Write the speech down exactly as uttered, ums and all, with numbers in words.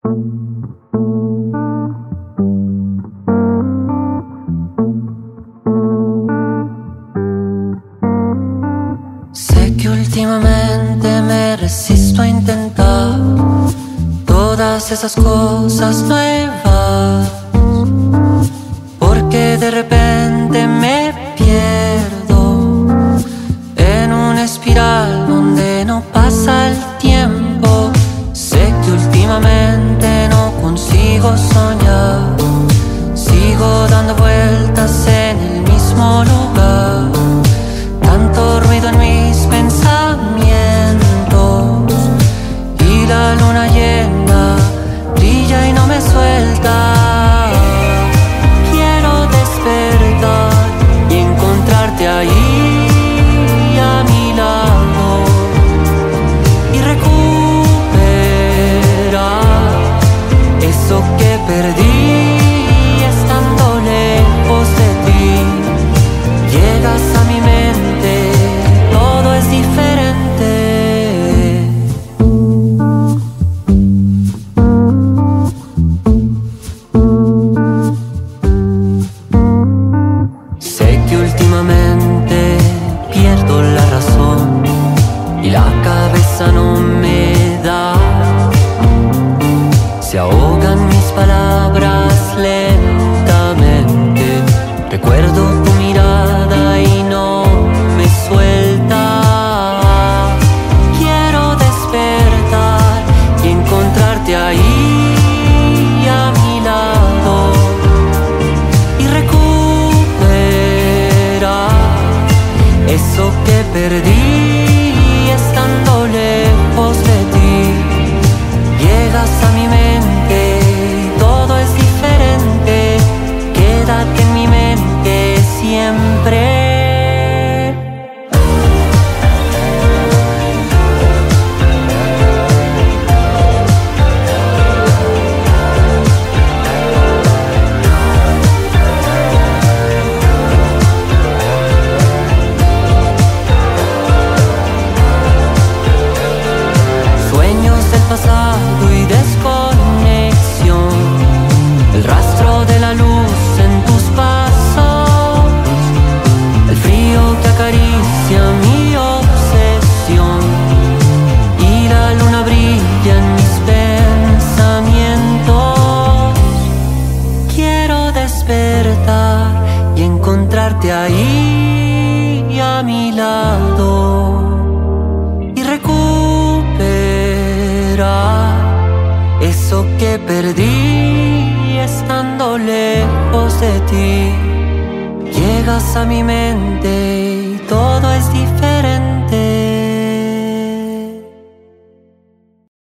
Sé que últimamente me resisto a intentar todas esas cosas nuevas, porque de repente me pierdo en una espiral donde no pasa el tiempo. Sé que últimamente no consigo soñar, sigo dando vueltas en el mismo lugar. Tanto ruido en mis pensamientos y la luna llena brilla y no me suelta. Quiero despertar y encontrarte ahí a mi lado y recuperar eso que perdí estando lejos de ti. Llegas a mi mente, todo es diferente. Sé que últimamente pierdo la razón y la cabeza no me da. Se ahogan mis palabras lentamente. Recuerdo tu mirada y no me suelta. Quiero despertar y encontrarte ahí a mi lado y recuperar eso que perdí estando lejos de ti. Llegas a mi mente, todo es diferente. Quédate en mi mente siempre. Sueños del pasado y desconexión, el rastro de la luz en tus pasos, el frío que acaricia mi obsesión y la luna brilla en mis pensamientos. Quiero despertar y encontrarte ahí a mi lado y recuperar eso que perdí estando lejos de ti. Llegas a mi mente y todo es diferente.